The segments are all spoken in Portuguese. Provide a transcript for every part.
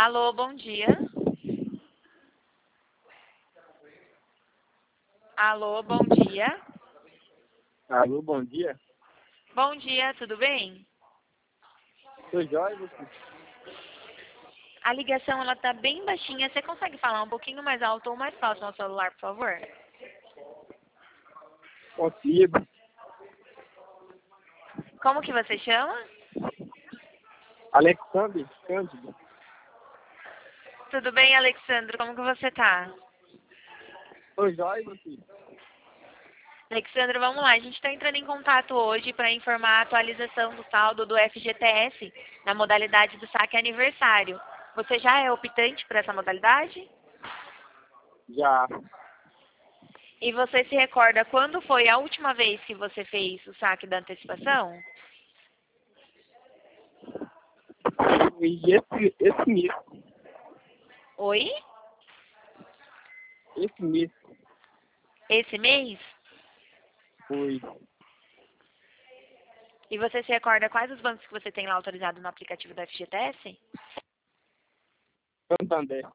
Alô, bom dia. Alô, bom dia. Alô, bom dia. Bom dia, tudo bem? Sou Jóia, você? A ligação ela tá bem baixinha. Você consegue falar um pouquinho mais alto ou mais próximo ao celular, por favor? Consigo. Como que você chama? Alexandre Cândido. Tudo bem, Alexandre? Como que você tá? Sou Jóia, você? Alexandre, vamos lá. A gente está entrando em contato hoje para informar a atualização do saldo do FGTS na modalidade do saque aniversário. Você já é optante para essa modalidade? Já. E você se recorda quando foi a última vez que você fez o saque da antecipação? E esse mês. Oi? Esse mês Esse mês? foi E você se recorda quais os bancos que você tem lá autorizado no aplicativo da FGTS? Santander.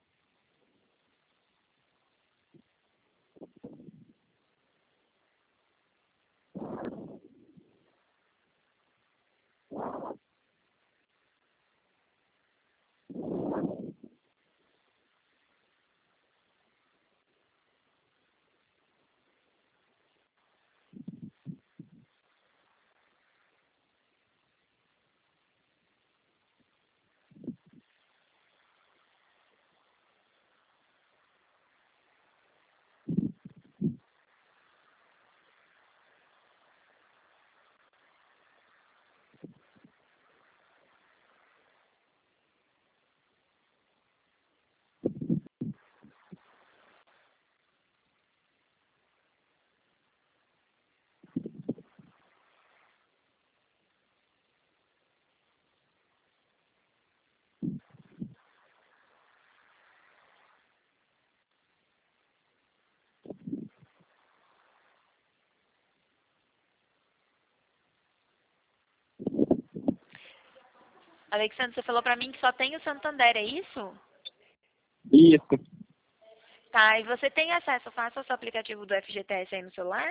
Alexandre, você falou pra mim que só tem o Santander, é isso? Isso. Tá, e você tem acesso fácil ao seu aplicativo do FGTS aí no celular?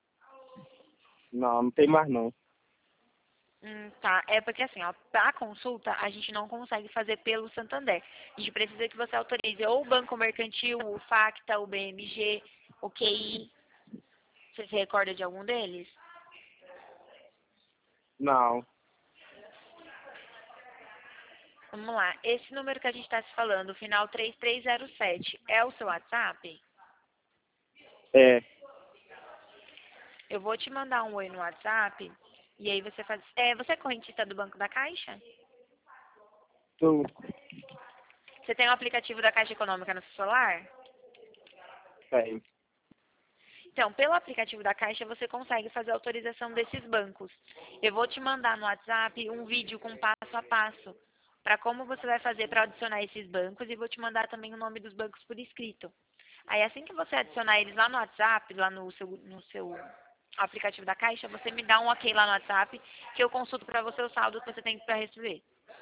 Não tem mais não. Tá. É porque assim, ó, pra consulta a gente não consegue fazer pelo Santander. A gente precisa que você autorize ou o Banco Mercantil, o Facta, o BMG, o QI. Você se recorda de algum deles? Não. Vamos lá. Esse número que a gente está se falando, o final 3307, é o seu WhatsApp? É. Eu vou te mandar um oi no WhatsApp e aí você faz. Você é correntista do Banco da Caixa? Sou. Você tem o aplicativo da Caixa Econômica no seu celular? Tem. Então, pelo aplicativo da Caixa, você consegue fazer a autorização desses bancos. Eu vou te mandar no WhatsApp um vídeo com passo a passo para como você vai fazer para adicionar esses bancos e vou te mandar também o nome dos bancos por escrito. Aí, assim que você adicionar eles lá no WhatsApp, lá no seu aplicativo da Caixa, você me dá um ok lá no WhatsApp que eu consulto para você o saldo que você tem para receber.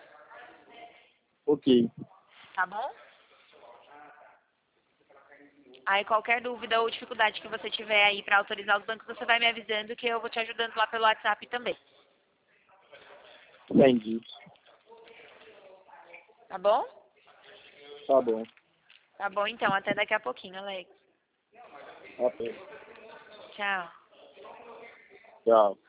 Ok. Tá bom? Aí qualquer dúvida ou dificuldade que você tiver aí para autorizar os bancos, você vai me avisando que eu vou te ajudando lá pelo WhatsApp também. Entendi. Tá bom? Tá bom. Tá bom, então. Até daqui a pouquinho, Alex. Ok. Tchau. Tchau.